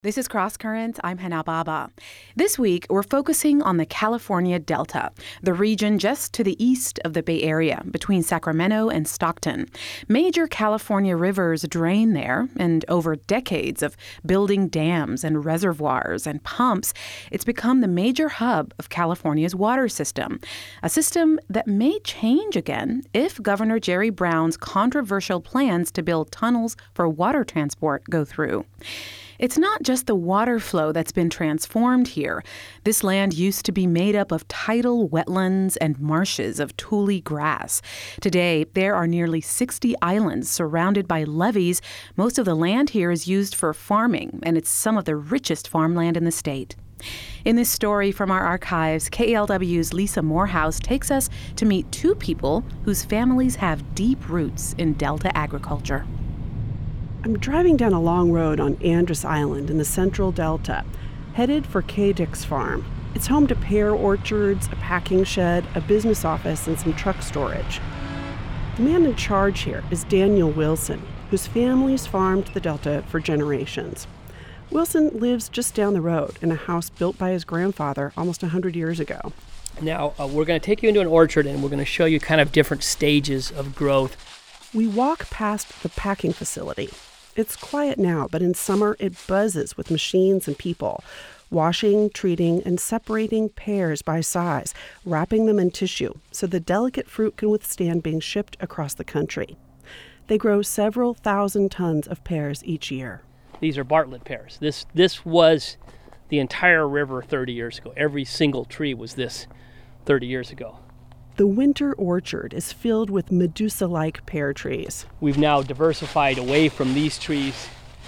This is Cross Currents. I'm Hana Baba. This week, we're focusing on the California Delta, the region just to the east of the Bay Area, between Sacramento and Stockton. Major California rivers drain there, and over decades of building dams and reservoirs and pumps, it's become the major hub of California's water system, a system that may change again if Governor Jerry Brown's controversial plans to build tunnels for water transport go through. It's not just the water flow that's been transformed here. This land used to be made up of tidal wetlands and marshes of tule grass. Today, there are nearly 60 islands surrounded by levees. Most of the land here is used for farming, and it's some of the richest farmland in the state. In this story from our archives, KALW's Lisa Morehouse takes us to meet two people whose families have deep roots in Delta agriculture. I'm driving down a long road on Andros Island in the central Delta, headed for K. Dick's farm. It's home to pear orchards, a packing shed, a business office, and some truck storage. The man in charge here is Daniel Wilson, whose family's farmed the Delta for generations. Wilson lives just down the road in a house built by his grandfather almost 100 years ago. Now, we're going to take you into an orchard, and we're going to show you kind of different stages of growth. We walk past the packing facility. It's quiet now, but in summer it buzzes with machines and people, washing, treating, and separating pears by size, wrapping them in tissue so the delicate fruit can withstand being shipped across the country. They grow several thousand tons of pears each year. These are Bartlett pears. This was the entire river 30 years ago. Every single tree was this 30 years ago. The winter orchard is filled with Medusa-like pear trees. We've now diversified away from these trees,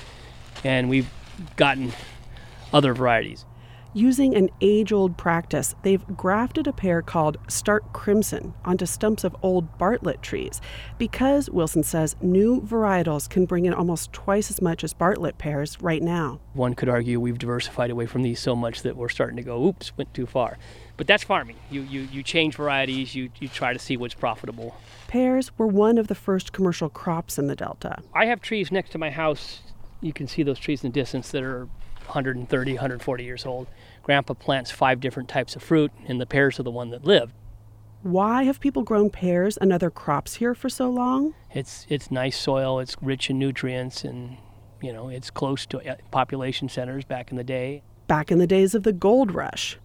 and we've gotten other varieties. Using an age-old practice, they've grafted a pear called Stark Crimson onto stumps of old Bartlett trees because, Wilson says, new varietals can bring in almost twice as much as Bartlett pears right now. One could argue we've diversified away from these so much that we're starting to go, oops, went too far. But that's farming. You change varieties, you try to see what's profitable. Pears were one of the first commercial crops in the Delta. I have trees next to my house. You can see those trees in the distance that are 130, 140 years old. Grandpa plants 5 different types of fruit, and the pears are the one that live. Why have people grown pears and other crops here for so long? It's nice soil, it's rich in nutrients, and it's close to population centers back in the day. Back in the days of the gold rush.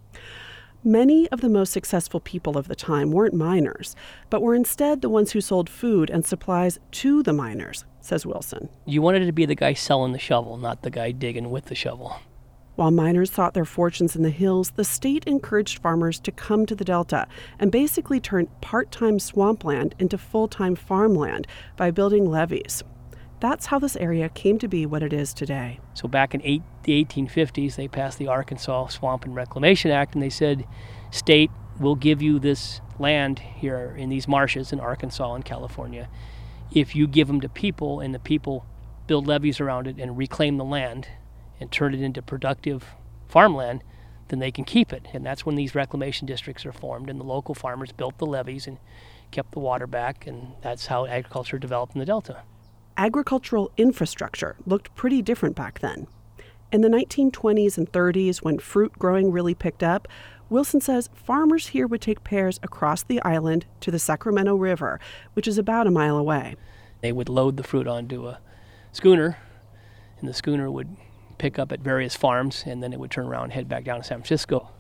Many of the most successful people of the time weren't miners, but were instead the ones who sold food and supplies to the miners, says Wilson. You wanted to be the guy selling the shovel, not the guy digging with the shovel. While miners sought their fortunes in the hills, the state encouraged farmers to come to the Delta and basically turn part-time swampland into full-time farmland by building levees. That's how this area came to be what it is today. So back in the 1850s, they passed the Arkansas Swamp and Reclamation Act, and they said, state will give you this land here in these marshes in Arkansas and California if you give them to people, and the people build levees around it and reclaim the land and turn it into productive farmland, then they can keep it. And that's when these reclamation districts are formed, and the local farmers built the levees and kept the water back, and that's how agriculture developed in the Delta. Agricultural infrastructure looked pretty different back then. In the 1920s and 30s, when fruit growing really picked up, Wilson says farmers here would take pears across the island to the Sacramento River, which is about a mile away. They would load the fruit onto a schooner, and the schooner would pick up at various farms, and then it would turn around and head back down to San Francisco.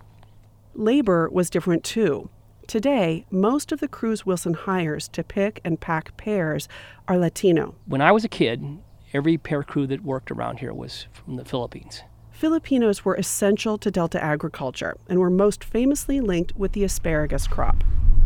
Labor was different too. Today, most of the crews Wilson hires to pick and pack pears are Latino. When I was a kid, every pear crew that worked around here was from the Philippines. Filipinos were essential to Delta agriculture and were most famously linked with the asparagus crop.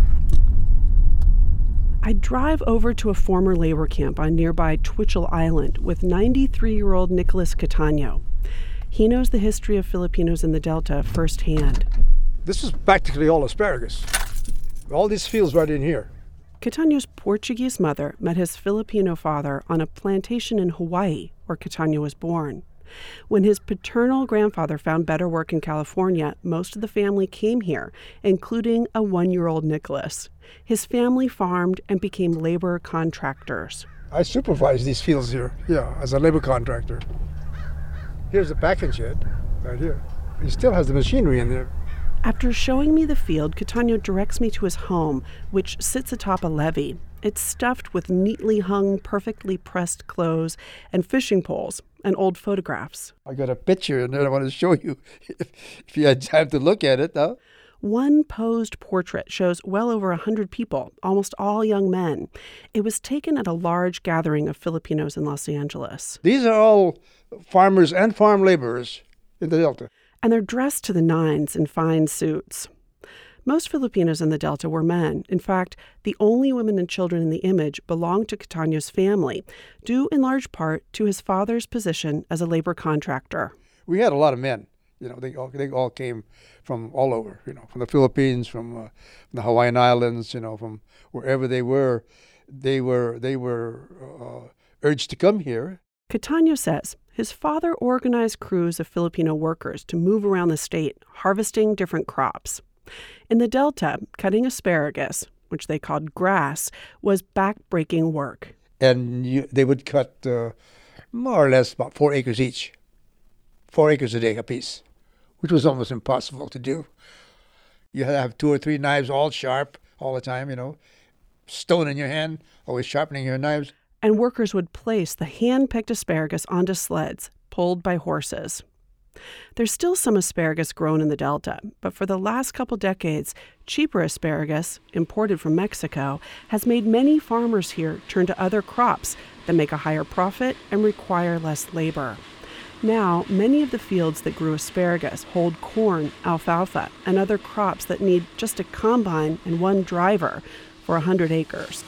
I drive over to a former labor camp on nearby Twitchell Island with 93-year-old Nicholas Catano. He knows the history of Filipinos in the Delta firsthand. This is practically all asparagus. All these fields right in here. Catano's Portuguese mother met his Filipino father on a plantation in Hawaii, where Catano was born. When his paternal grandfather found better work in California, most of the family came here, including a 1-year-old Nicholas. His family farmed and became labor contractors. I supervise these fields here, as a labor contractor. Here's the packing shed right here. He still has the machinery in there. After showing me the field, Catanio directs me to his home, which sits atop a levee. It's stuffed with neatly hung, perfectly pressed clothes and fishing poles and old photographs. I got a picture in there I want to show you if you had time to look at it, though. One posed portrait shows well over 100 people, almost all young men. It was taken at a large gathering of Filipinos in Los Angeles. These are all farmers and farm laborers in the Delta. And they're dressed to the nines in fine suits. Most Filipinos in the Delta were men. In fact, the only women and children in the image belonged to Catanio's family, due in large part to his father's position as a labor contractor. We had a lot of men. They all came from all over, from the Philippines, from the Hawaiian Islands, from wherever they were. They were urged to come here. Catanio says his father organized crews of Filipino workers to move around the state, harvesting different crops. In the Delta, cutting asparagus, which they called grass, was back-breaking work. And they would cut more or less about 4 acres each, 4 acres a day apiece, which was almost impossible to do. You had to have 2 or 3 knives, all sharp, all the time, stone in your hand, always sharpening your knives. And workers would place the hand-picked asparagus onto sleds, pulled by horses. There's still some asparagus grown in the Delta, but for the last couple decades, cheaper asparagus, imported from Mexico, has made many farmers here turn to other crops that make a higher profit and require less labor. Now, many of the fields that grew asparagus hold corn, alfalfa, and other crops that need just a combine and one driver for 100 acres.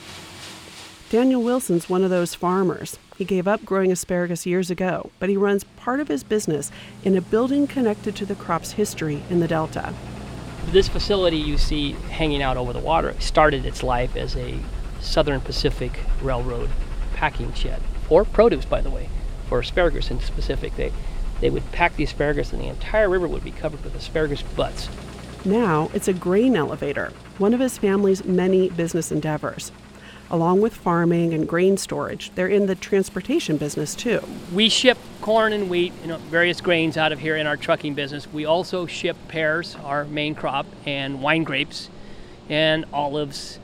Daniel Wilson's one of those farmers. He gave up growing asparagus years ago, but he runs part of his business in a building connected to the crop's history in the Delta. This facility you see hanging out over the water started its life as a Southern Pacific Railroad packing shed, or produce, by the way, for asparagus in specific. They would pack the asparagus and the entire river would be covered with asparagus butts. Now it's a grain elevator, one of his family's many business endeavors. Along with farming and grain storage, they're in the transportation business too. We ship corn and wheat, various grains out of here in our trucking business. We also ship pears, our main crop, and wine grapes, and olives,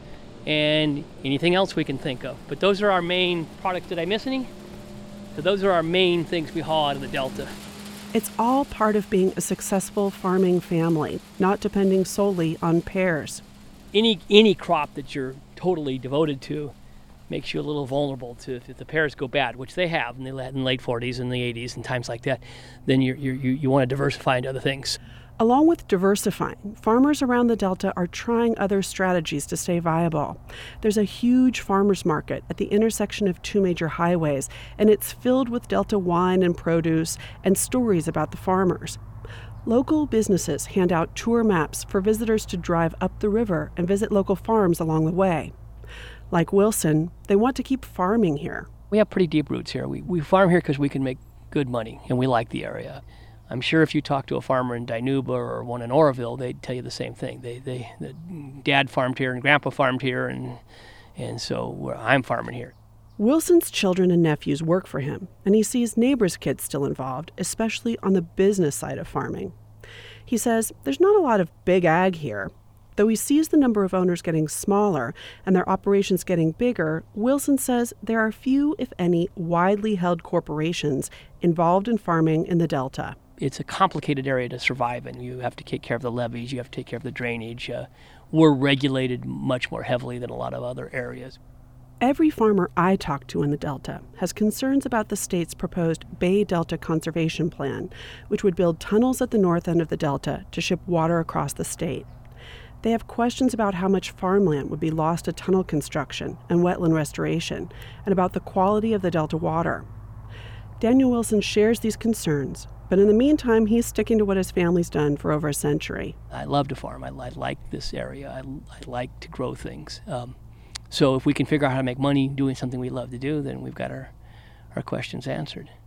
and anything else we can think of. But those are our main products. Did I miss any? So those are our main things we haul out of the Delta. It's all part of being a successful farming family, not depending solely on pears. Any crop that you're totally devoted to makes you a little vulnerable to if the pears go bad, which they have in the late 40s and the 80s and times like that. Then you want to diversify into other things. Along with diversifying, farmers around the Delta are trying other strategies to stay viable. There's a huge farmers market at the intersection of 2 major highways, and it's filled with Delta wine and produce and stories about the farmers. Local businesses hand out tour maps for visitors to drive up the river and visit local farms along the way. Like Wilson, they want to keep farming here. We have pretty deep roots here. We farm here because we can make good money, and we like the area. I'm sure if you talk to a farmer in Dinuba or one in Oroville, they'd tell you the same thing. The dad farmed here and grandpa farmed here, and so I'm farming here. Wilson's children and nephews work for him, and he sees neighbors' kids still involved, especially on the business side of farming. He says there's not a lot of big ag here. Though he sees the number of owners getting smaller and their operations getting bigger, Wilson says there are few, if any, widely held corporations involved in farming in the Delta. It's a complicated area to survive in. You have to take care of the levees, you have to take care of the drainage. We're regulated much more heavily than a lot of other areas. Every farmer I talk to in the Delta has concerns about the state's proposed Bay Delta Conservation Plan, which would build tunnels at the north end of the Delta to ship water across the state. They have questions about how much farmland would be lost to tunnel construction and wetland restoration, and about the quality of the Delta water. Daniel Wilson shares these concerns, but in the meantime, he's sticking to what his family's done for over a century. I love to farm. I like this area. I like to grow things. So if we can figure out how to make money doing something we love to do, then we've got our questions answered.